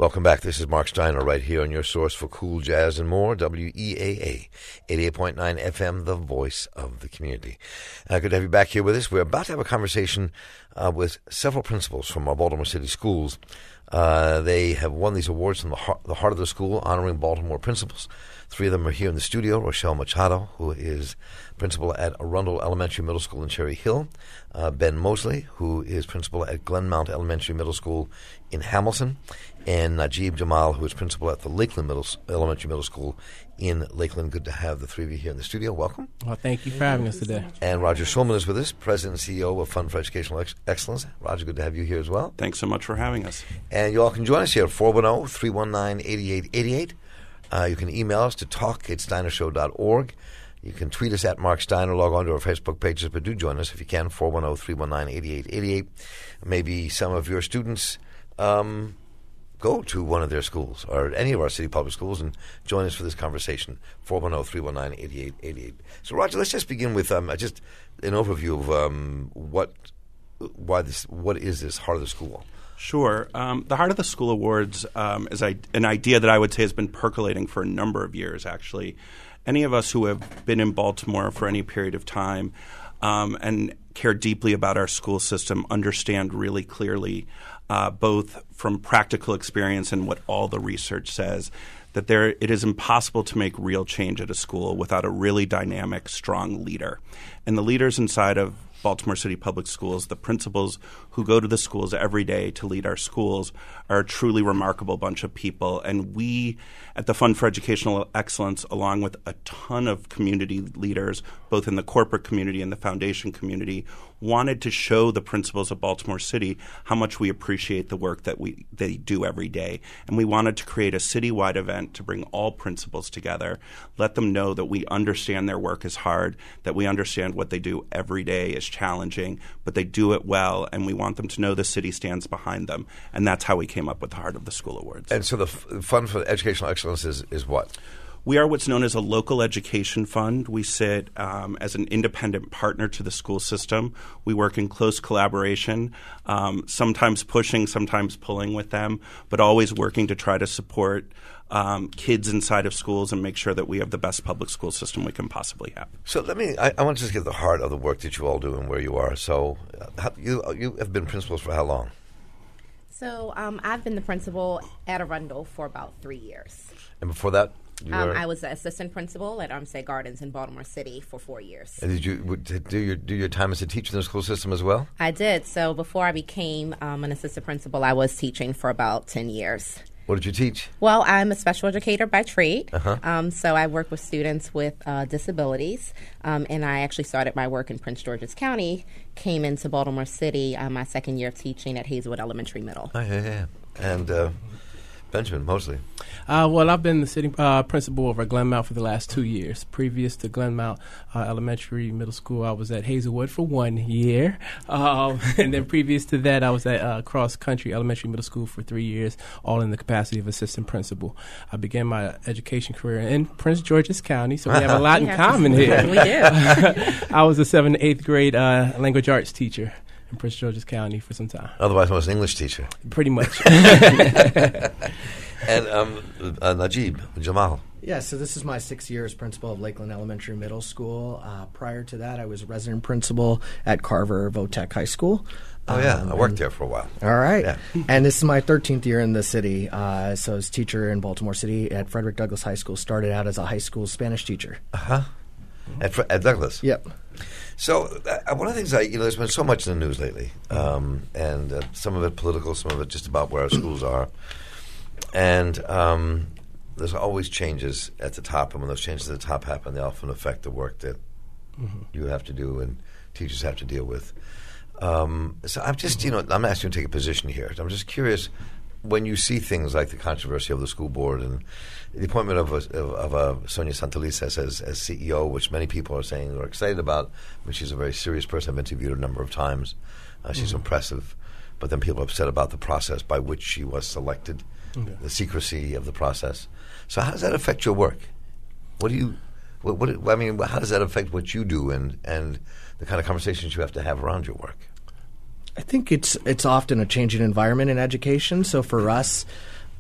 Welcome back. This is Mark Steiner right here on your source for cool jazz and more, WEAA 88.9 FM, the voice of the community. Good to have you back here with us. We're about to have a conversation with several principals from our Baltimore City schools. They have won these awards from the heart of the school, honoring Baltimore principals. Three of them are here in the studio. Rochelle Machado, who is principal at Arundel Elementary Middle School in Cherry Hill. Ben Mosley, who is principal at Glenmount Elementary Middle School in Hamilton. And Najib Jamal, who is principal at the Lakeland Elementary Middle School in Lakeland. Good to have the three of you here in the studio. Welcome. Well, thank you for having us today. And Roger Schulman is with us, President and CEO of Fund for Educational Excellence. Roger, good to have you here as well. Thanks so much for having us. And you all can join us here at 410-319-8888. You can email us to talk@steinershow.org. You can tweet us at Mark Steiner, log on to our Facebook pages, but do join us if you can, 410-319-8888. Maybe some of your students go to one of their schools or any of our city public schools and join us for this conversation, 410-319-8888. So, Roger, let's just begin with just an overview of what is this Heart of the School? Sure. The Heart of the School Awards is an idea that I would say has been percolating for a number of years, actually. Any of us who have been in Baltimore for any period of time and care deeply about our school system understand really clearly, both from practical experience and what all the research says, that it is impossible to make real change at a school without a really dynamic, strong leader. And the leaders inside of Baltimore City Public Schools, the principals who go to the schools every day to lead our schools, are a truly remarkable bunch of people. And we at the Fund for Educational Excellence, along with a ton of community leaders, both in the corporate community and the foundation community, wanted to show the principals of Baltimore City how much we appreciate the work that they do every day. And we wanted to create a citywide event to bring all principals together, let them know that we understand their work is hard, that we understand what they do every day is challenging, but they do it well, and we want them to know the city stands behind them. And that's how we came up with the Heart of the School Awards. And so the Fund for Educational Excellence is what? We are what's known as a local education fund. We sit as an independent partner to the school system. We work in close collaboration, sometimes pushing, sometimes pulling with them, but always working to try to support kids inside of schools and make sure that we have the best public school system we can possibly have. So I want to just get the heart of the work that you all do and where you are. So you have been principals for how long? So I've been the principal at Arundel for about 3 years. And before that? I was the assistant principal at Armstead Gardens in Baltimore City for 4 years. And did you do your time as a teacher in the school system as well? I did. So before I became an assistant principal, I was teaching for about 10 years. What did you teach? Well, I'm a special educator by trade. Uh-huh. So I work with students with disabilities. And I actually started my work in Prince George's County, came into Baltimore City my second year of teaching at Hazelwood Elementary Middle. Oh, yeah. And Benjamin Mosley. Well, I've been the city principal over at Glenmount for the last 2 years. Previous to Glenmount Elementary Middle School, I was at Hazelwood for 1 year. And then previous to that, I was at Cross Country Elementary Middle School for 3 years, all in the capacity of assistant principal. I began my education career in Prince George's County, so we have a lot in common here. We do. I was a 7th and 8th grade language arts teacher in Prince George's County for some time. Otherwise, I was an English teacher. Pretty much. And Najib Jamal. Yeah, so this is my 6 year as principal of Lakeland Elementary Middle School. Prior to that, I was resident principal at Carver Votech High School. Oh, yeah. I worked there for a while. All right. Yeah. And this is my 13th year in the city. So I was teacher in Baltimore City at Frederick Douglass High School. Started out as a high school Spanish teacher. Uh-huh. At Douglass? Yep. So one of the things there's been so much in the news lately, and some of it political, some of it just about where our schools are. And there's always changes at the top, and when those changes at the top happen, they often affect the work that you have to do and teachers have to deal with. So I'm just, I'm asking you to take a position here. I'm just curious, when you see things like the controversy of the school board and the appointment of Sonia Santelices as CEO, which many people are saying are excited about, but she's a very serious person. I've interviewed her a number of times. She's impressive, but then people are upset about the process by which she was selected, the secrecy of the process. So how does that affect your work? How does that affect what you do and the kind of conversations you have to have around your work? I think it's often a changing environment in education. So for us,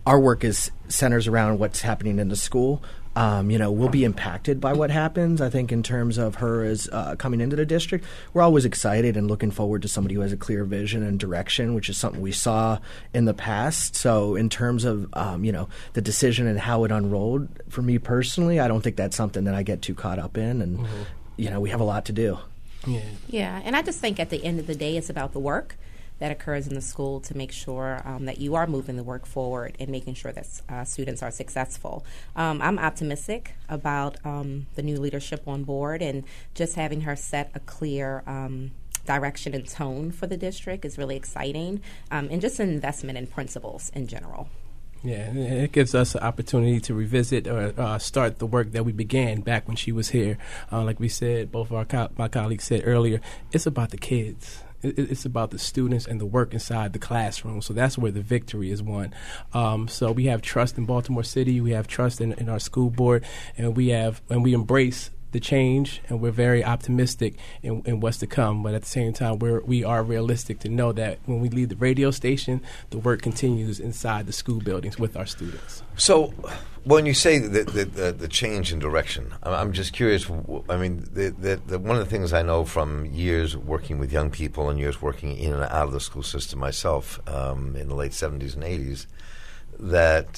our work centers around what's happening in the school. We'll be impacted by what happens. I think in terms of her as coming into the district, we're always excited and looking forward to somebody who has a clear vision and direction, which is something we saw in the past. So in terms of, the decision and how it unrolled, for me personally, I don't think that's something that I get too caught up in. And, we have a lot to do. Yeah, and I just think at the end of the day, it's about the work that occurs in the school to make sure that you are moving the work forward and making sure that students are successful. I'm optimistic about the new leadership on board, and just having her set a clear direction and tone for the district is really exciting, and just an investment in principals in general. Yeah, and it gives us an opportunity to revisit or start the work that we began back when she was here. Like we said, both of my colleagues said earlier, it's about the kids. It's about the students and the work inside the classroom. So that's where the victory is won. So we have trust in Baltimore City. We have trust in our school board, and we embrace the change, and we're very optimistic in what's to come. But at the same time, we are realistic to know that when we leave the radio station, the work continues inside the school buildings with our students. So when you say the change in direction, I'm just curious. I mean, one of the things I know from years working with young people and years working in and out of the school system myself in the late 70s and 80s, that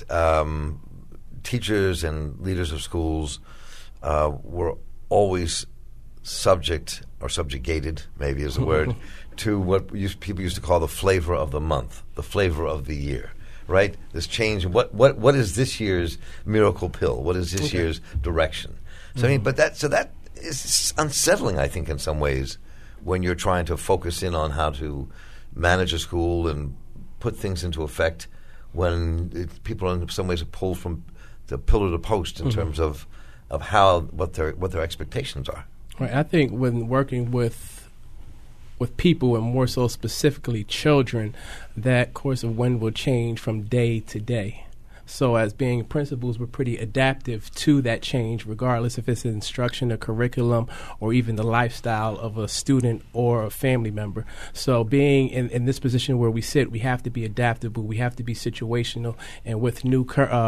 teachers and leaders of schools were always subjugated, maybe is the word, to what people used to call the flavor of the month, the flavor of the year, right? This change. What is this year's miracle pill? What is this year's direction? So I mean, but that is unsettling, I think, in some ways, when you're trying to focus in on how to manage a school and put things into effect, when people in some ways are pulled from the pillar to post in terms of what their expectations are. Right. I think when working with people, and more so specifically children, that course of wind will change from day to day. So as being principals, we're pretty adaptive to that change, regardless if it's instruction, a curriculum, or even the lifestyle of a student or a family member. So being in this position where we sit, we have to be adaptable, we have to be situational, and with new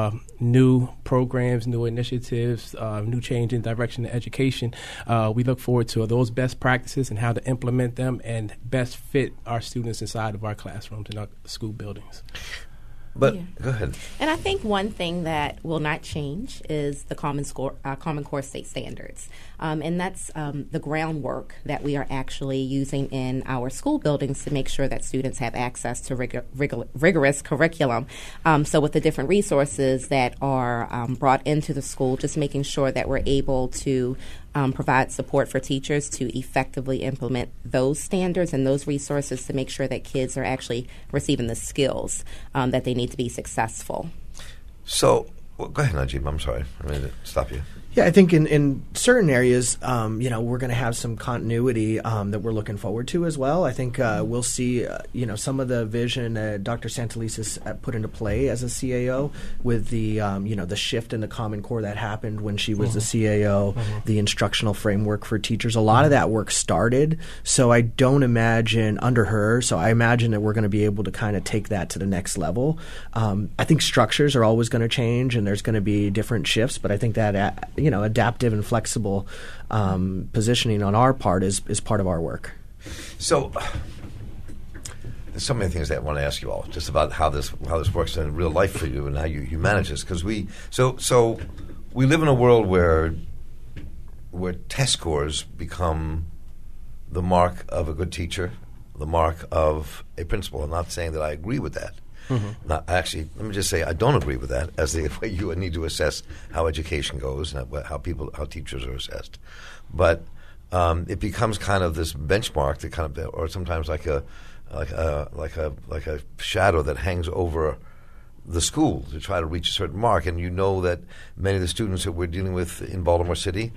programs, new initiatives, new change in direction of education, we look forward to those best practices and how to implement them and best fit our students inside of our classrooms and our school buildings. But go ahead. And I think one thing that will not change is the Common Core State Standards. And that's the groundwork that we are actually using in our school buildings to make sure that students have access to rigorous curriculum. So with the different resources that are brought into the school, just making sure that we're able to provide support for teachers to effectively implement those standards and those resources to make sure that kids are actually receiving the skills that they need to be successful. So, go ahead, Najib. I'm sorry. I mean to stop you. Yeah, I think in certain areas, we're going to have some continuity that we're looking forward to as well. I think we'll see, some of the vision Dr. Santelises put into play as a CAO with the, the shift in the Common Core that happened when she was the CAO, the instructional framework for teachers. A lot of that work started, so I don't imagine under her. So I imagine that we're going to be able to kind of take that to the next level. I think structures are always going to change, and there's going to be different shifts, but I think that adaptive and flexible positioning on our part is part of our work. So there's so many things that I want to ask you all just about how this works in real life for you and how you manage this, because we live in a world where test scores become the mark of a good teacher, the mark of a principal. I'm not saying that I agree with that. Actually, let me just say I don't agree with that as the way you need to assess how education goes and how teachers are assessed. But it becomes kind of this benchmark that kind of, or sometimes like a shadow that hangs over the school to try to reach a certain mark. And you know that many of the students that we're dealing with in Baltimore City,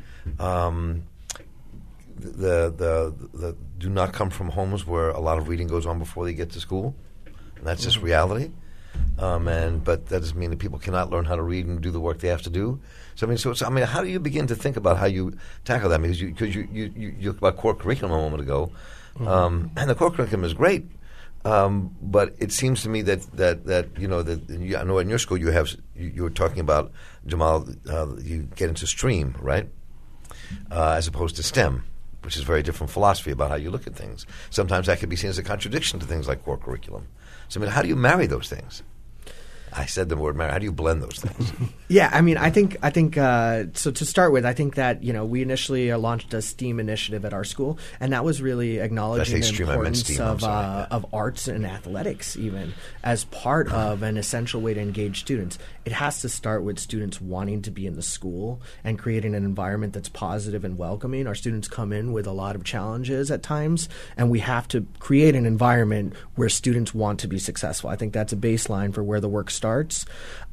the do not come from homes where a lot of reading goes on before they get to school. And that's just reality. But that doesn't mean that people cannot learn how to read and do the work they have to do. So how do you begin to think about how you tackle that? Because you talked about core curriculum a moment ago, and the core curriculum is great, But it seems to me that you know I know in your school you were talking about, Jamal, you get into STREAM, right, as opposed to STEM, which is a very different philosophy about how you look at things. Sometimes that could be seen as a contradiction to things like core curriculum. So I mean, how do you marry those things? I said the word marry. How do you blend those things? Yeah, I mean, I think so. To start with, I think that we initially launched a STEAM initiative at our school, and that was really acknowledging the importance of arts and athletics, even as part of an essential way to engage students. It has to start with students wanting to be in the school and creating an environment that's positive and welcoming. Our students come in with a lot of challenges at times, and we have to create an environment where students want to be successful. I think that's a baseline for where the work starts.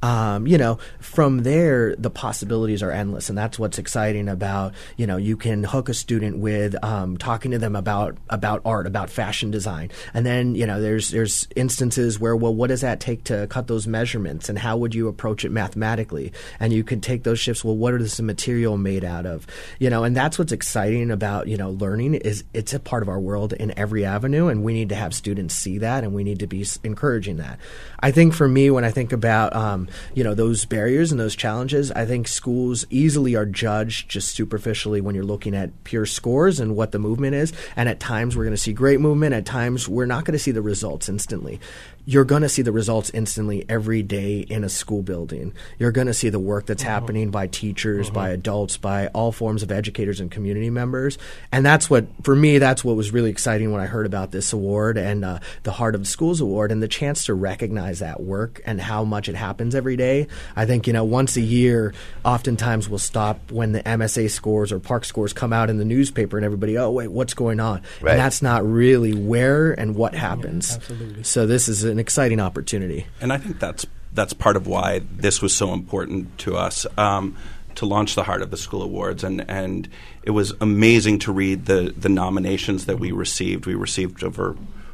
From there, the possibilities are endless, and that's what's exciting about, you can hook a student with talking to them about art, about fashion design. And then, there's instances where, well, what does that take to cut those measurements, and how would you approach it mathematically? And you could take those shifts, well, what is the material made out of? And that's what's exciting about, learning is it's a part of our world in every avenue, and we need to have students see that, and we need to be encouraging that. I think for me, when I think about, those barriers and those challenges, I think schools easily are judged just superficially when you're looking at pure scores and what the movement is. And at times we're going to see great movement. At times we're not going to see the results instantly. You're going to see the results instantly every day in a school building. You're going to see the work that's happening by teachers, by adults, by all forms of educators and community members. And that's what was really exciting when I heard about this award and the Heart of the Schools Award, and the chance to recognize that work and how much it happens every day. I think, once a year, oftentimes we'll stop when the MSA scores or Park scores come out in the newspaper, and everybody, oh, wait, what's going on? Right. And that's not really where and what happens. Yeah, absolutely. So this is an exciting opportunity. And I think that's part of why this was so important to us, to launch the Heart of the School Awards. And it was amazing to read the nominations that we received. We received over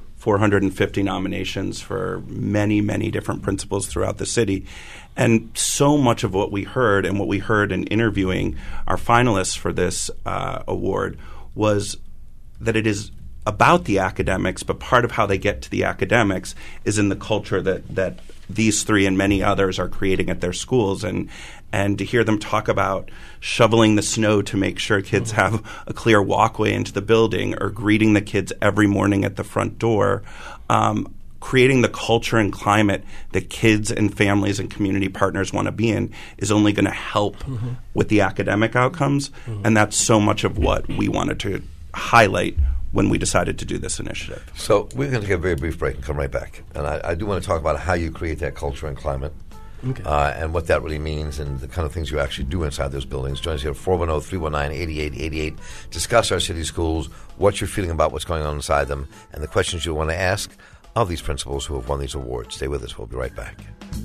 450 nominations for many, many different principals throughout the city. And so much of what we heard and what we heard in interviewing our finalists for this award was that it is about the academics, but part of how they get to the academics is in the culture that these three and many others are creating at their schools. And to hear them talk about shoveling the snow to make sure kids have a clear walkway into the building, or greeting the kids every morning at the front door, creating the culture and climate that kids and families and community partners want to be in is only going to help with the academic outcomes. And that's so much of what we wanted to highlight when we decided to do this initiative. So we're going to take a very brief break and come right back. And I do want to talk about how you create that culture and climate. Okay. And what that really means, and the kind of things you actually do inside those buildings. Join us here at 410-319-8888. Discuss our city schools, what you're feeling about what's going on inside them, and the questions you want to ask of these principals who have won these awards. Stay with us. We'll be right back.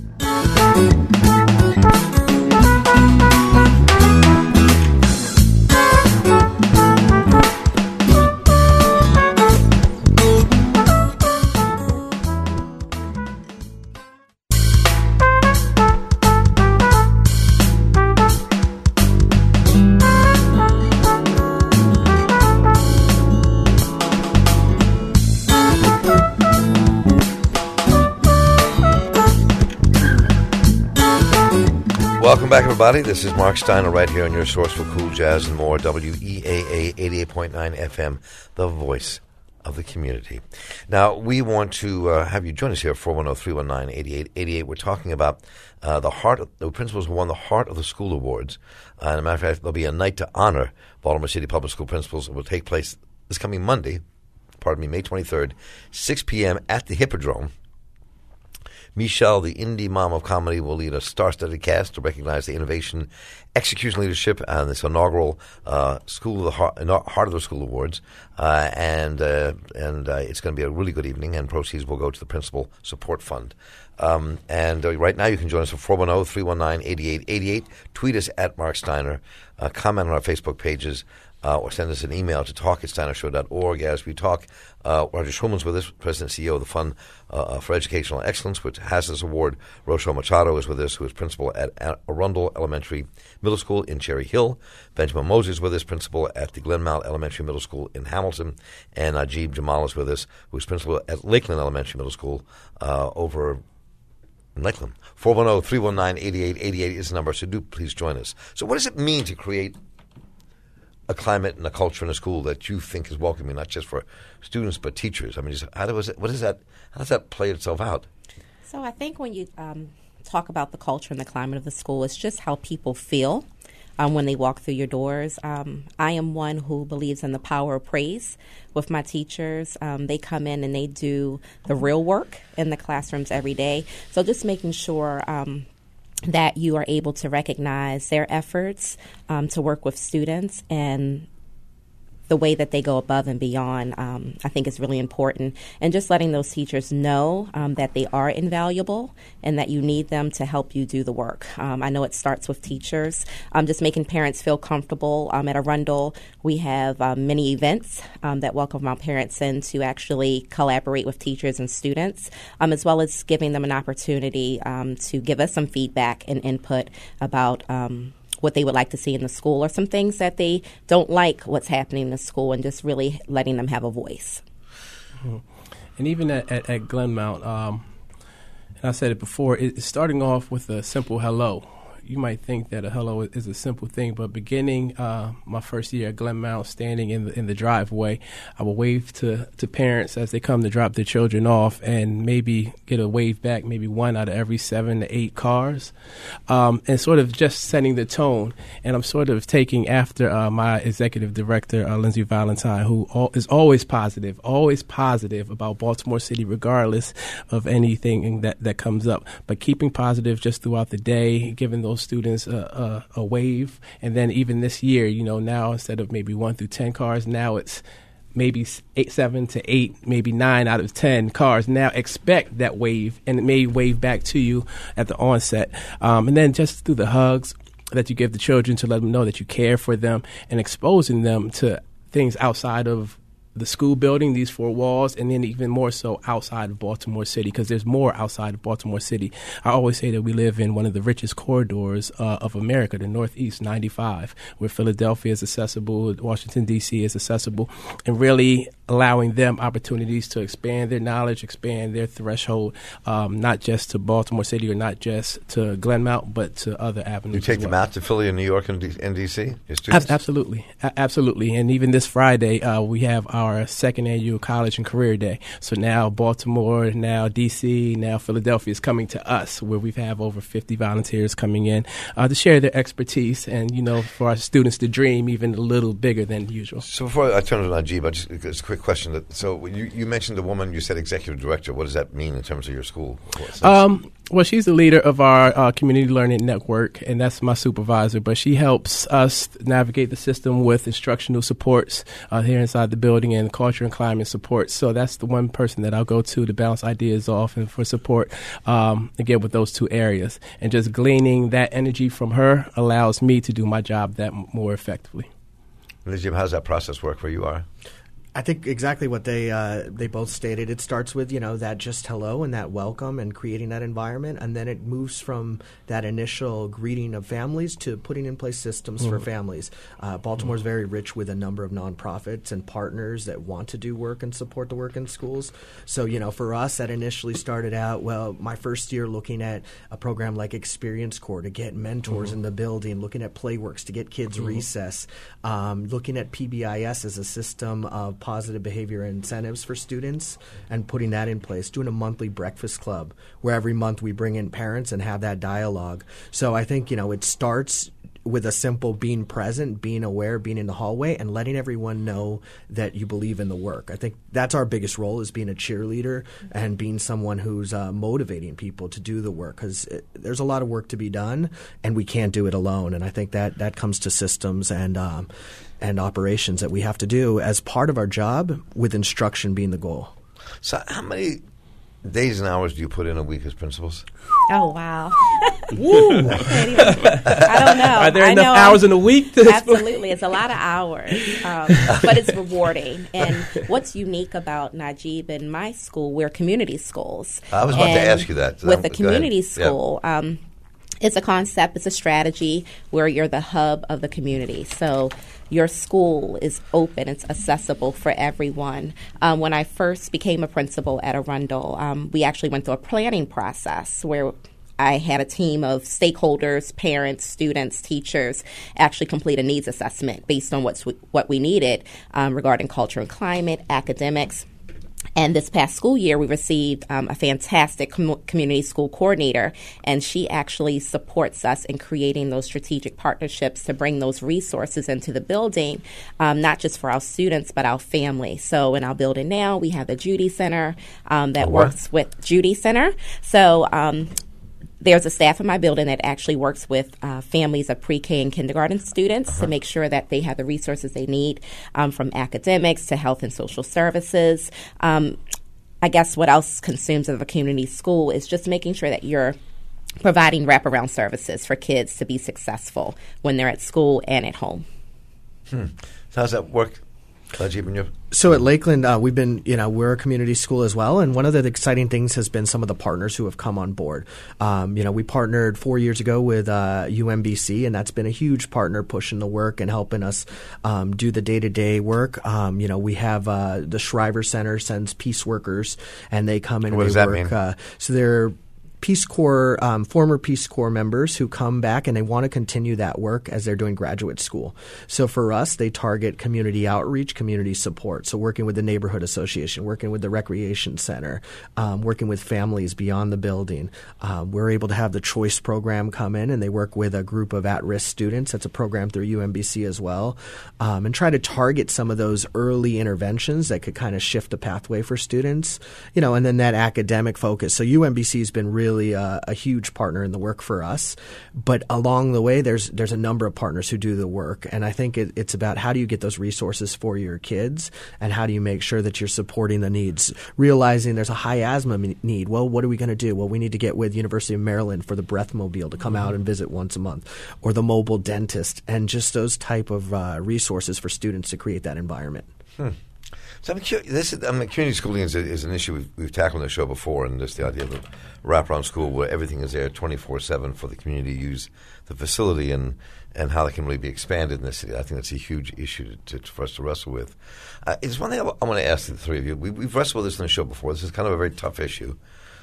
Welcome back, everybody. This is Mark Steiner right here on your source for cool jazz and more, WEAA 88.9 FM, the voice of the community. Now, we want to have you join us here at 410-319-8888. We're talking about the principals who won the Heart of the School Awards. And as a matter of fact, there'll be a night to honor Baltimore City Public School principals. It will take place this coming Monday, May 23rd, 6 p.m. at the Hippodrome. Michelle, the indie mom of comedy, will lead a star-studded cast to recognize the innovation, execution leadership, and this inaugural School of the Heart of the School Awards. And it's going to be a really good evening, and proceeds will go to the Principal Support Fund. Right now you can join us at 410-319-8888. Tweet us at Mark Steiner. Comment on our Facebook pages. or send us an email to talk@steinershow.org. As we talk, Roger Schulman's with us, President and CEO of the Fund for Educational Excellence, which has this award. Rochelle Machado is with us, who is principal at Arundel Elementary Middle School in Cherry Hill. Benjamin Moser is with us, principal at the Glenmount Elementary Middle School in Hamilton. And Najib Jamal is with us, who is principal at Lakeland Elementary Middle School over in Lakeland. 410-319-8888 is the number, so do please join us. So what does it mean to create a climate and a culture in a school that you think is welcoming, not just for students but teachers? I mean, how does that play itself out? So I think when you talk about the culture and the climate of the school, it's just how people feel when they walk through your doors. I am one who believes in the power of praise with my teachers. They come in and they do the real work in the classrooms every day. So just making sure that you are able to recognize their efforts to work with students and the way that they go above and beyond, I think is really important. And just letting those teachers know that they are invaluable and that you need them to help you do the work. I know it starts with teachers. Just making parents feel comfortable. At Arundel, we have many events that welcome our parents in to actually collaborate with teachers and students, as well as giving them an opportunity to give us some feedback and input about what they would like to see in the school, or some things that they don't like what's happening in the school, and just really letting them have a voice. Mm-hmm. And even at Glenmount, and I said it before, it's starting off with a simple hello. You might think that a hello is a simple thing, but beginning my first year at Glenmount, standing in the driveway, I will wave to parents as they come to drop their children off, and maybe get a wave back, maybe one out of every 7 to 8 cars, and sort of just setting the tone. And I'm sort of taking after my executive director, Lindsay Valentine, who is always positive about Baltimore City, regardless of anything that comes up. But keeping positive just throughout the day, giving those students a wave. And then even this year, now instead of maybe 1 through 10 cars, now it's maybe 7 to 8, maybe 9 out of 10 cars. Now expect that wave, and it may wave back to you at the onset. And then just through the hugs that you give the children to let them know that you care for them, and exposing them to things outside of the school building, these 4 walls, and then even more so outside of Baltimore City, because there's more outside of Baltimore City. I always say that we live in one of the richest corridors of America, the Northeast 95, where Philadelphia is accessible, Washington, D.C. is accessible, and really allowing them opportunities to expand their knowledge, expand their threshold, not just to Baltimore City or not just to Glenmount, but to other avenues. You take them out to Philly and New York and D.C.? Absolutely. Absolutely. And even this Friday, we have our 2nd annual College and Career Day. So now Baltimore, now D.C., now Philadelphia is coming to us, where we have over 50 volunteers coming in to share their expertise and, for our students to dream even a little bigger than usual. So before I turn to Najib, just a quick question. So you mentioned the woman, you said executive director. What does that mean in terms of your school? Well, she's the leader of our community learning network, and that's my supervisor. But she helps us navigate the system with instructional supports here inside the building, and culture and climate support. So that's the one person that I'll go to bounce ideas off and for support, again, with those 2 areas. And just gleaning that energy from her allows me to do my job that more effectively. Najib, how does that process work where you are? I think exactly what they both stated. It starts with, that just hello and that welcome and creating that environment, and then it moves from that initial greeting of families to putting in place systems for families. Baltimore is very rich with a number of nonprofits and partners that want to do work and support the work in schools. So, for us, that initially started out, my first year looking at a program like Experience Corps to get mentors in the building, looking at Playworks to get kids recess, looking at PBIS as a system of positive behavior incentives for students and putting that in place, doing a monthly breakfast club where every month we bring in parents and have that dialogue. So I think, it starts with a simple being present, being aware, being in the hallway, and letting everyone know that you believe in the work. I think that's our biggest role, is being a cheerleader and being someone who's motivating people to do the work, because there's a lot of work to be done and we can't do it alone. And I think that comes to systems and operations that we have to do as part of our job, with instruction being the goal. So how many days and hours do you put in a week as principals? Oh, wow. Woo! I don't know. Are there I enough know hours in a week? Absolutely. It's a lot of hours, but it's rewarding. And what's unique about Najib and my school, we're community schools. I was about to ask you that. With the Go community ahead. school, it's a concept, it's a strategy where you're the hub of the community. So your school is open, it's accessible for everyone. When I first became a principal at Arundel, we actually went through a planning process where I had a team of stakeholders, parents, students, teachers actually complete a needs assessment based on what we needed regarding culture and climate, academics. And this past school year, we received a fantastic community school coordinator, and she actually supports us in creating those strategic partnerships to bring those resources into the building, not just for our students, but our family. So in our building now, we have the Judy Center that works with Judy Center. So there's a staff in my building that actually works with families of pre-K and kindergarten students to make sure that they have the resources they need, from academics to health and social services. I guess what else consumes of a community school is just making sure that you're providing wraparound services for kids to be successful when they're at school and at home. So how does that work, Najib, in your... So at Lakeland, we've been, we're a community school as well, and one of the exciting things has been some of the partners who have come on board. We partnered 4 years ago with UMBC, and that's been a huge partner pushing the work and helping us do the day-to-day work. We have the Shriver Center sends peace workers, and they come in and What does they that work. mean? So they're Peace Corps, former Peace Corps members who come back and they want to continue that work as they're doing graduate school. So for us, they target community outreach, community support. So working with the neighborhood association, working with the recreation center, working with families beyond the building. We're able to have the Choice program come in, and they work with a group of at-risk students. That's a program through UMBC as well, and try to target some of those early interventions that could kind of shift the pathway for students, and then that academic focus. So UMBC has been really a huge partner in the work for us. But along the way, there's a number of partners who do the work. And I think it's about how do you get those resources for your kids, and how do you make sure that you're supporting the needs, realizing there's a high asthma need. Well, what are we going to do? Well, we need to get with University of Maryland for the Breathmobile to come out and visit once a month, or the mobile dentist, and just those type of resources for students to create that environment. So I'm curious. Community schooling is an issue we've tackled on the show before, and just the idea of a wraparound school where everything is there 24/7 for the community to use the facility, and how that can really be expanded in the city. I think that's a huge issue for us to wrestle with. It's one thing I want to ask the three of you. We've wrestled with this on the show before. This is kind of a very tough issue.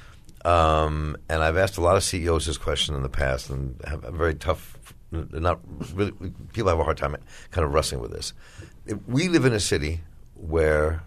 And I've asked a lot of CEOs this question in the past, and have a very tough, not really, people have a hard time kind of wrestling with this. We live in a city where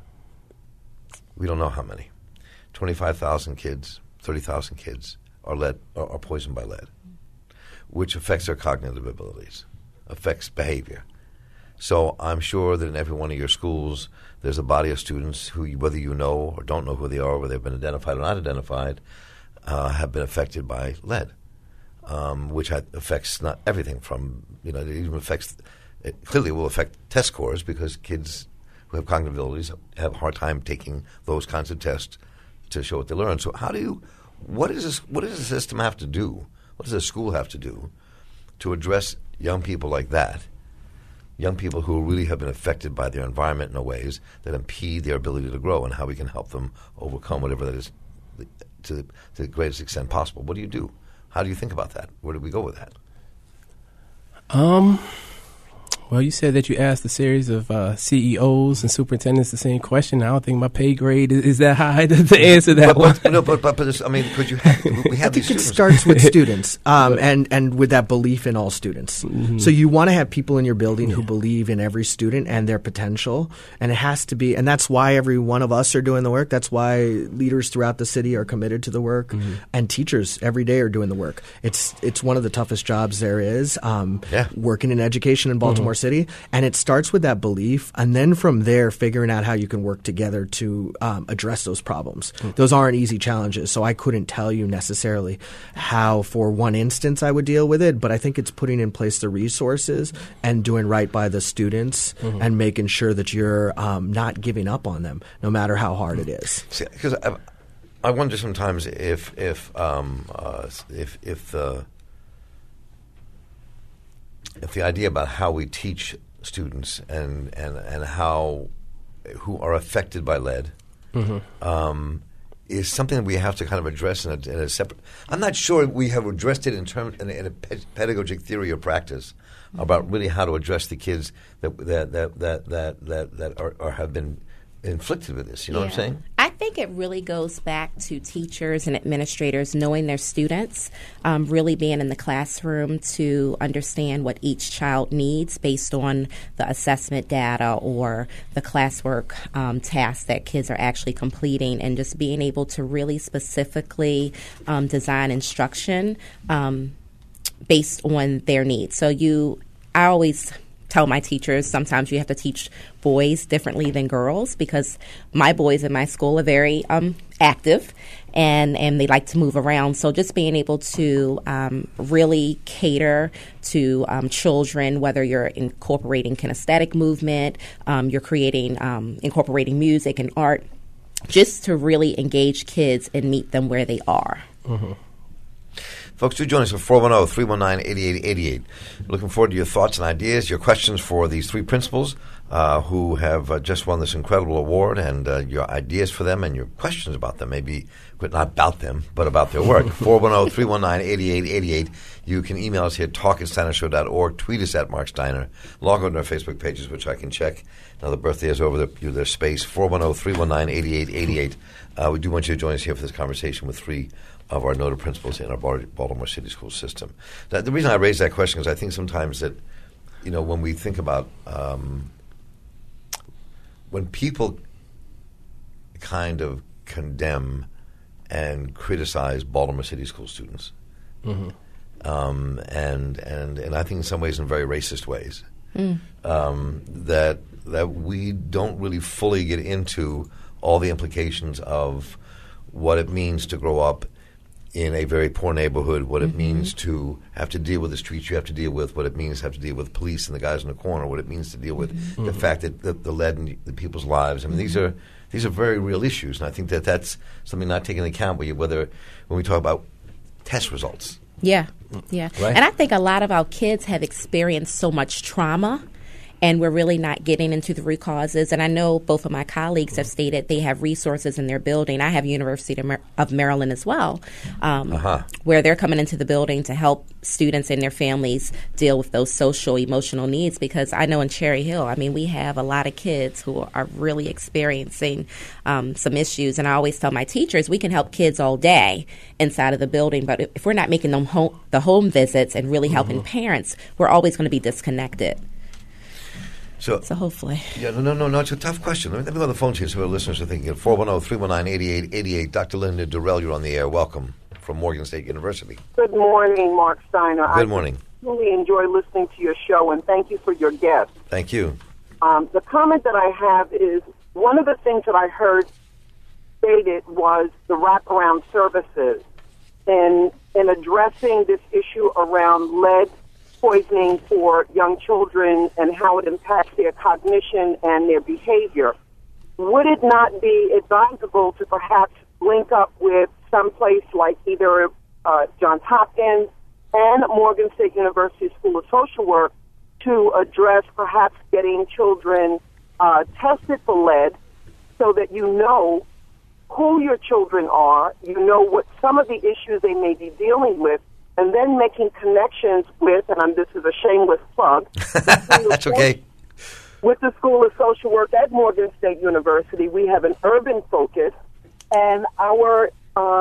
we don't know how many, 25,000 kids, 30,000 kids are poisoned by lead, which affects their cognitive abilities, affects behavior. So I'm sure that in every one of your schools there's a body of students who, whether you know or don't know who they are, whether they've been identified or not identified, have been affected by lead, which affects not everything from, it even affects, it clearly will affect test scores, because kids who have cognitive abilities have a hard time taking those kinds of tests to show what they learn. So what does the system have to do? What does the school have to do to address young people like that, young people who really have been affected by their environment in ways that impede their ability to grow, and how we can help them overcome whatever that is to the greatest extent possible? What do you do? How do you think about that? Where do we go with that? Well, you said that you asked a series of CEOs and superintendents the same question. I don't think my pay grade is that high to answer that one. Because we have these It students. starts with students, and with that belief in all students. Mm-hmm. So you want to have people in your building who believe in every student and their potential, and it has to be, and that's why every one of us are doing the work. That's why leaders throughout the city are committed to the work, and teachers every day are doing the work. It's one of the toughest jobs there is, working in education in Baltimore City, and it starts with that belief, and then from there figuring out how you can work together to address those problems. Those aren't easy challenges, so I couldn't tell you necessarily how for one instance I would deal with it, but I think it's putting in place the resources and doing right by the students, and making sure that you're not giving up on them no matter how hard it is. Because I wonder sometimes if the if the idea about how we teach students and how who are affected by lead is something that we have to kind of address in a separate. I'm not sure we have addressed it in a pedagogic theory or practice about really how to address the kids that are have been inflicted with this. You know what I'm saying? I think it really goes back to teachers and administrators knowing their students, really being in the classroom to understand what each child needs based on the assessment data or the classwork tasks that kids are actually completing, and just being able to really specifically design instruction based on their needs. So I always tell my teachers sometimes you have to teach boys differently than girls, because my boys in my school are very active and they like to move around. So just being able to really cater to children, whether you're incorporating kinesthetic movement, you're creating incorporating music and art, just to really engage kids and meet them where they are. Mm-hmm. Folks, do join us at 410-319-8888. Looking forward to your thoughts and ideas, your questions for these three principals who have just won this incredible award, and your ideas for them and your questions about them, maybe not about them, but about their work. 410-319-8888. You can email us here at talk@steinershow.org, tweet us at Mark Steiner, log on to our Facebook pages, which I can check. Now the birthday is over, there's space, 410-319-8888. We do want you to join us here for this conversation with three of our noted principals in our Baltimore City school system. Now, the reason I raise that question is I think sometimes that, when we think about when people kind of condemn and criticize Baltimore City school students, and I think in some ways in very racist ways, that we don't really fully get into all the implications of what it means to grow up in a very poor neighborhood, what it means to have to deal with the streets you have to deal with, what it means to have to deal with police and the guys in the corner, what it means to deal with the fact that the lead in the people's lives. I mean, these are very real issues, and I think that that's something not taken into account when we talk about test results. Yeah. Right? And I think a lot of our kids have experienced so much trauma, and we're really not getting into the root causes. And I know both of my colleagues have stated they have resources in their building. I have University of Maryland as well, where they're coming into the building to help students and their families deal with those social, emotional needs. Because I know in Cherry Hill, we have a lot of kids who are really experiencing some issues. And I always tell my teachers, we can help kids all day inside of the building, but if we're not making them the home visits and really helping parents, we're always going to be disconnected. So hopefully. Yeah, no. It's a tough question. Let me go on the phone to you so our listeners are thinking. 410-319-8888. Dr. Linda Durrell, you're on the air. Welcome from Morgan State University. Good morning, Mark Steiner. Good morning. I really enjoy listening to your show, and thank you for your guests. Thank you. The comment that I have is one of the things that I heard stated was the wraparound services in addressing this issue around lead poisoning for young children and how it impacts their cognition and their behavior. Would it not be advisable to perhaps link up with some place like either Johns Hopkins and Morgan State University School of Social Work to address perhaps getting children tested for lead so that you know who your children are, you know what some of the issues they may be dealing with, and then making connections with, and this is a shameless plug. That's okay. With the School of Social Work at Morgan State University, we have an urban focus, and our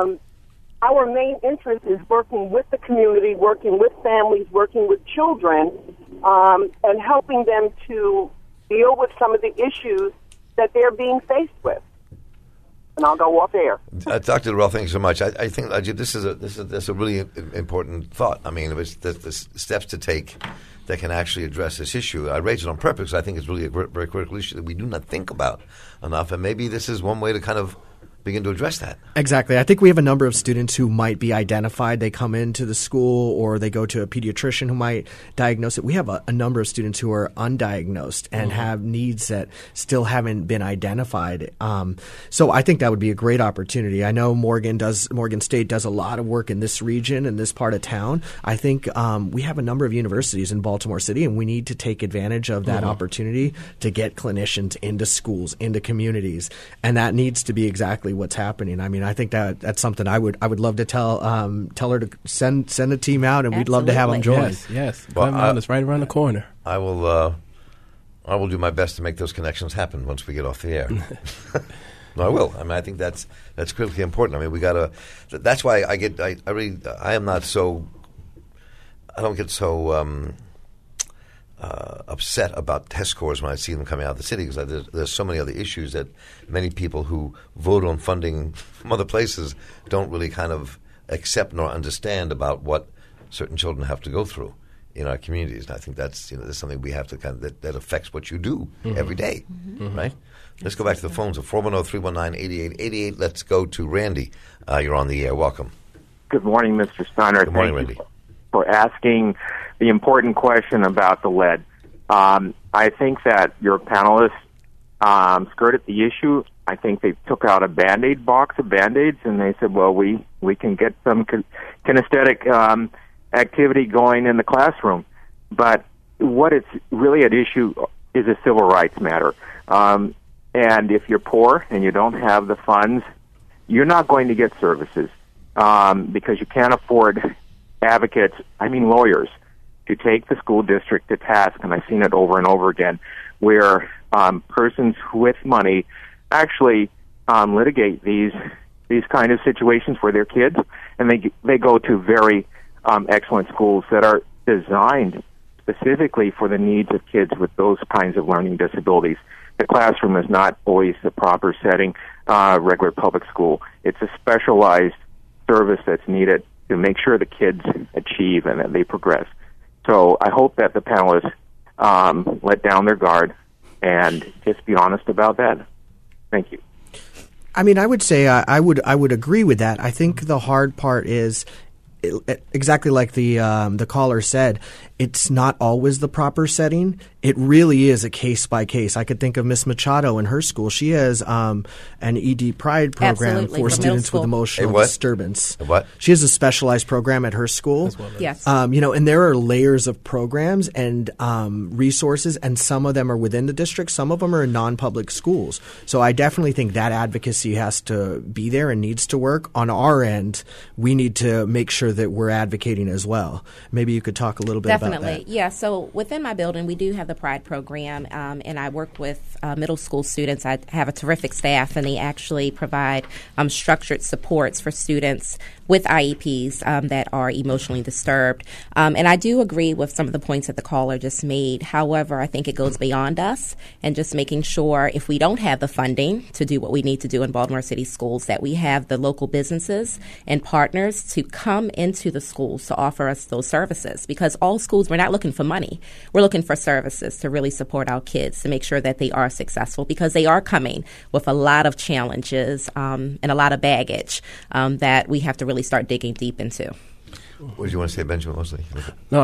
main interest is working with the community, working with families, working with children, and helping them to deal with some of the issues that they're being faced with. And I'll go off air. Dr. Durrell, thank you so much. I think this is a really important thought. It's the steps to take that can actually address this issue. I raise it on purpose because I think it's really a very critical issue that we do not think about enough. And maybe this is one way to kind of begin to address that. Exactly. I think we have a number of students who might be identified. They come into the school or they go to a pediatrician who might diagnose it. We have a number of students who are undiagnosed and have needs that still haven't been identified. So I think that would be a great opportunity. I know Morgan State does a lot of work in this region, in this part of town. I think we have a number of universities in Baltimore City, and we need to take advantage of that opportunity to get clinicians into schools, into communities, and that needs to be exactly what's happening. I mean, I think that's something I would love to tell her to send a team out, and we'd love to have them join. Yes. Well, Glenmount is right around the corner. I will do my best to make those connections happen once we get off the air. No, I will. I mean, I think that's critically important. I mean, we got to. That's why I don't get so upset about test scores when I see them coming out of the city, because there's so many other issues that many people who vote on funding from other places don't really kind of accept nor understand about what certain children have to go through in our communities. And I think that's something we have to kind of that affects what you do every day, right? Let's go back to the phones of 410-319-8888. Let's go to Randy. You're on the air. Welcome. Good morning, Mr. Steiner. Good morning, Thank Randy. you for asking the important question about the lead. I think that your panelists skirted the issue. I think they took out a Band-Aid box of Band-Aids, and they said, well, we can get some kinesthetic activity going in the classroom. But what it's really at issue is a civil rights matter. And if you're poor and you don't have the funds, you're not going to get services because you can't afford advocates, lawyers, to take the school district to task. And I've seen it over and over again, where persons with money actually litigate these kind of situations for their kids, and they go to very excellent schools that are designed specifically for the needs of kids with those kinds of learning disabilities. The classroom is not always the proper setting, regular public school. It's a specialized service that's needed to make sure the kids achieve and that they progress. So I hope that the panelists let down their guard and just be honest about that. Thank you. I mean, I would say I would agree with that. I think the hard part is exactly like the caller said. It's not always the proper setting. It really is a case by case. I could think of Miss Machado in her school. She has an ED Pride program Absolutely, for students school. with emotional disturbance. What? She has a specialized program at her school. Yes. And there are layers of programs and resources, and some of them are within the district. Some of them are in non-public schools. So I definitely think that advocacy has to be there and needs to work. On our end, we need to make sure that we're advocating as well. Maybe you could talk a little bit about that. Yeah. So within my building, we do have the Pride program, and I work with middle school students. I have a terrific staff, and they actually provide structured supports for students with IEPs that are emotionally disturbed. And I do agree with some of the points that the caller just made. However, I think it goes beyond us, and just making sure if we don't have the funding to do what we need to do in Baltimore City schools, that we have the local businesses and partners to come into the schools to offer us those services. Because all schools, we're not looking for money. We're looking for services to really support our kids, to make sure that they are successful, because they are coming with a lot of challenges and a lot of baggage that we have to really start digging deep into. What did you want to say, Benjamin Mosley? No,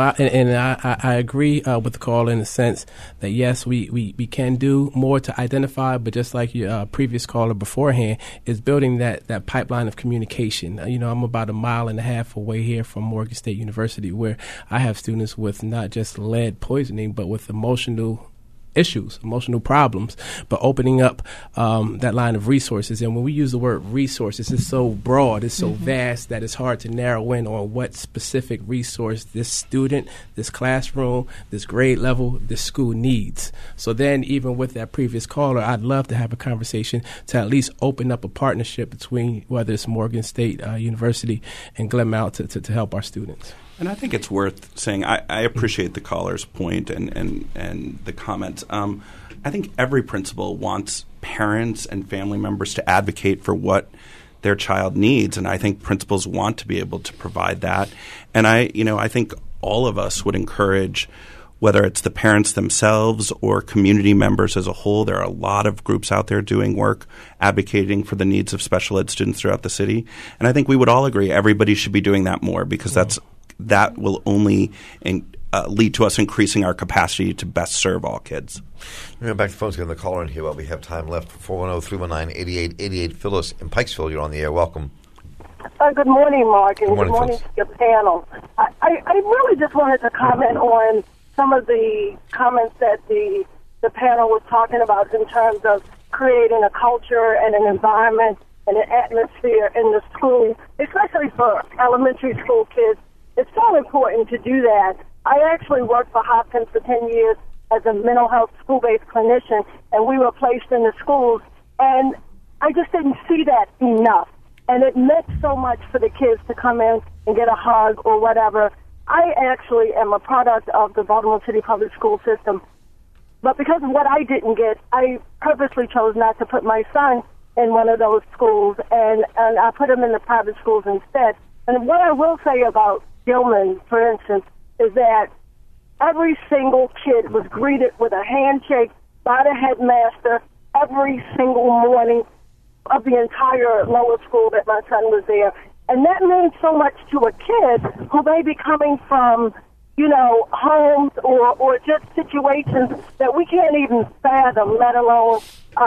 I agree with the call in the sense that, yes, we can do more to identify, but just like your previous caller beforehand, is building that pipeline of communication. I'm about 1.5 miles away here from Morgan State University, where I have students with not just lead poisoning, but with emotional issues, emotional problems, but opening up that line of resources. And when we use the word resources, it's so broad, it's so vast that it's hard to narrow in on what specific resource this student, this classroom, this grade level, this school needs. So then even with that previous caller, I'd love to have a conversation to at least open up a partnership between whether it's Morgan State University and Glenmount to help our students. And I think it's worth saying, I appreciate the caller's point and the comments. I think every principal wants parents and family members to advocate for what their child needs, and I think principals want to be able to provide that. And I think all of us would encourage whether it's the parents themselves or community members as a whole. There are a lot of groups out there doing work advocating for the needs of special ed students throughout the city. And I think we would all agree everybody should be doing that more, because that will only lead to us increasing our capacity to best serve all kids. We're back to the phones, getting the caller in here while we have time left. 410-319-8888. Phyllis in Pikesville, you're on the air. Welcome. Good morning, Mark, and good morning to your panel. I really just wanted to comment on some of the comments that the panel was talking about in terms of creating a culture and an environment and an atmosphere in the school, especially for elementary school kids. It's so important to do that. I actually worked for Hopkins for 10 years as a mental health school-based clinician, and we were placed in the schools, and I just didn't see that enough. And it meant so much for the kids to come in and get a hug or whatever. I actually am a product of the Baltimore City Public School System. But because of what I didn't get, I purposely chose not to put my son in one of those schools, and I put him in the private schools instead. And what I will say about Gilman, for instance, is that every single kid was greeted with a handshake by the headmaster every single morning of the entire lower school that my son was there. And that means so much to a kid who may be coming from, homes or just situations that we can't even fathom, let alone,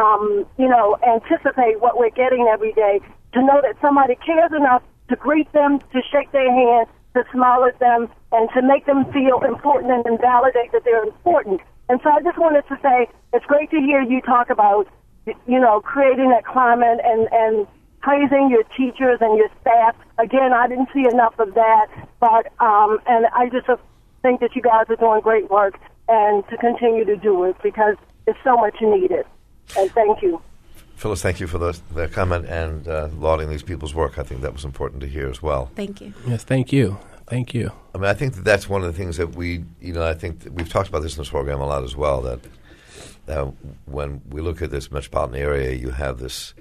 anticipate what we're getting every day. To know that somebody cares enough to greet them, to shake their hand, to smile at them, and to make them feel important and validate that they're important. And so I just wanted to say, it's great to hear you talk about creating that climate and praising your teachers and your staff. Again, I didn't see enough of that, but and I just think that you guys are doing great work, and to continue to do it because it's so much needed. And thank you. Phyllis, thank you for the comment and lauding these people's work. I think that was important to hear as well. Thank you. Yes, thank you. Thank you. I mean, I think that's one of the things that I think that we've talked about this in this program a lot as well, that when we look at this metropolitan area, you have this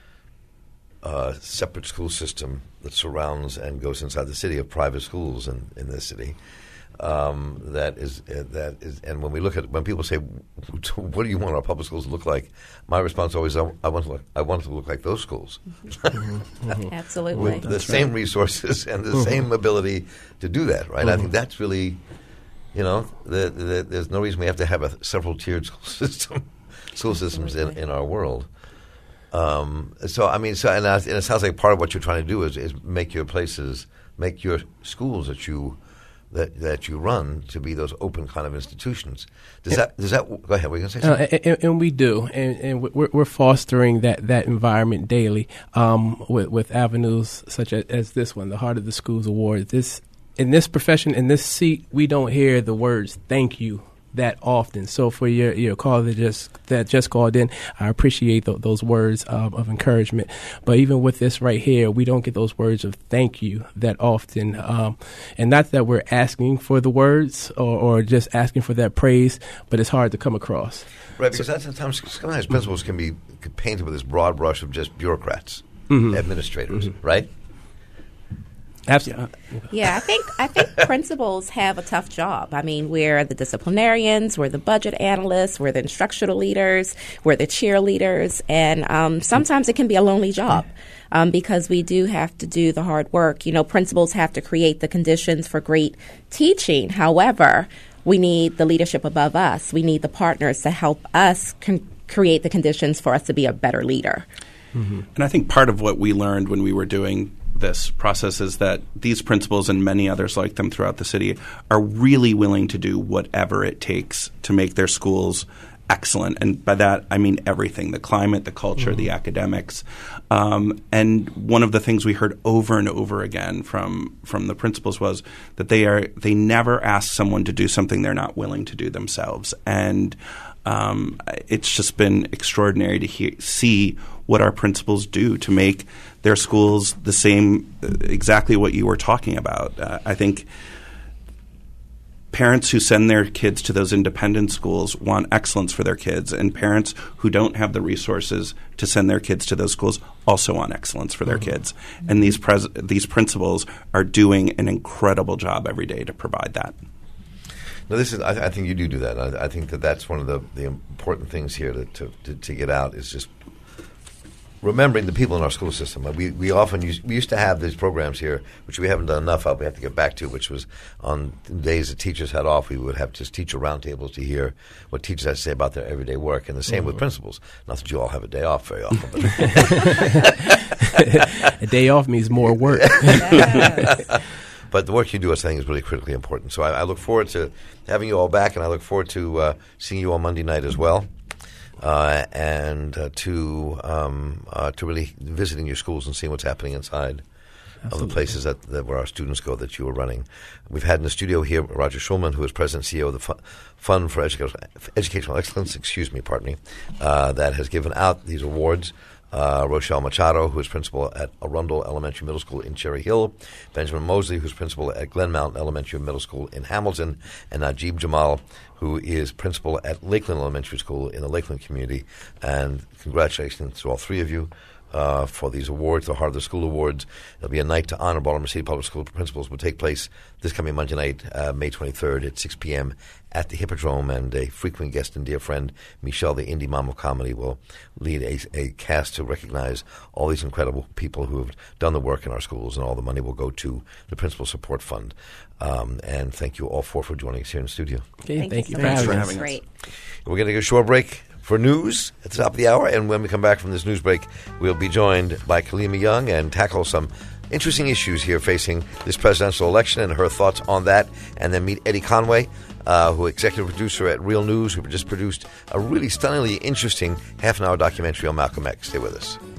separate school system that surrounds and goes inside the city of private schools in this city. That is, and when we look at when people say, "What do you want our public schools to look like?" My response always, "I want to look like those schools." Absolutely, with the same resources and the same ability to do that. Right? I think that's really. There's no reason we have to have a several-tiered school systems in our world. And it sounds like part of what you're trying to do is make your schools that you run to be those open kind of institutions. Does that go ahead? Were you going to say something? And we do, and we're fostering that environment daily with avenues such as this one, the Heart of the Schools Award. In this profession, in this seat, we don't hear the words "thank you" that often. So for your caller that just called in, I appreciate those words of encouragement. But even with this right here, we don't get those words of thank you that often. And not that we're asking for the words or just asking for that praise, but it's hard to come across. Right, because sometimes principals can be painted with this broad brush of just bureaucrats, administrators, right? Absolutely. Yeah, I think principals have a tough job. I mean, we're the disciplinarians, we're the budget analysts, we're the instructional leaders, we're the cheerleaders, and sometimes it can be a lonely job because we do have to do the hard work. Principals have to create the conditions for great teaching. However, we need the leadership above us. We need the partners to help us create the conditions for us to be a better leader. Mm-hmm. And I think part of what we learned when we were doing this process is that these principals and many others like them throughout the city are really willing to do whatever it takes to make their schools excellent. And by that, I mean everything, the climate, the culture, the academics. And one of the things we heard over and over again from the principals was that they never ask someone to do something they're not willing to do themselves. And it's just been extraordinary to see what our principals do to make their schools the same, exactly what you were talking about. I think parents who send their kids to those independent schools want excellence for their kids, and parents who don't have the resources to send their kids to those schools also want excellence for their kids. And these principals are doing an incredible job every day to provide that. No, this is. I think you do that. I think that's one of the important things here to get out is just remembering the people in our school system. We often used to have these programs here, which we haven't done enough of. We have to get back to, which was on days that teachers had off. We would have just teacher roundtables to hear what teachers had to say about their everyday work, and the same with principals. Not that you all have a day off very often, but a day off means more work. But the work you do, I think, is really critically important. So I look forward to having you all back, and I look forward to seeing you on Monday night as well, and to really visiting your schools and seeing what's happening inside of the places that where our students go that you are running. We've had in the studio here Roger Schulman, who is President and CEO of the Fund for Educational Excellence, that has given out these awards. Rochelle Machado, who is principal at Arundel Elementary Middle School in Cherry Hill, Benjamin Mosley, who's principal at Glen Mountain Elementary Middle School in Hamilton, and Najib Jamal, who is principal at Lakeland Elementary School in the Lakeland community. And congratulations to all three of you for these awards, the Heart of the School Awards. There'll be a night to honor Baltimore City Public School principals will take place this coming Monday night, May 23rd at 6 p.m. at the Hippodrome, and a frequent guest and dear friend, Michelle, the Indie Mom of Comedy, will lead a cast to recognize all these incredible people who have done the work in our schools, and all the money will go to the Principal Support Fund. And thank you all four for joining us here in the studio. Okay, thank you for Thanks for having us. having us. Great. We're going to take a short break for news at the top of the hour, and when we come back from this news break, we'll be joined by Kalima Young and tackle some interesting issues here facing this presidential election and her thoughts on that, and then meet Eddie Conway, who is executive producer at Real News, who just produced a really stunningly interesting half-an-hour documentary on Malcolm X. Stay with us.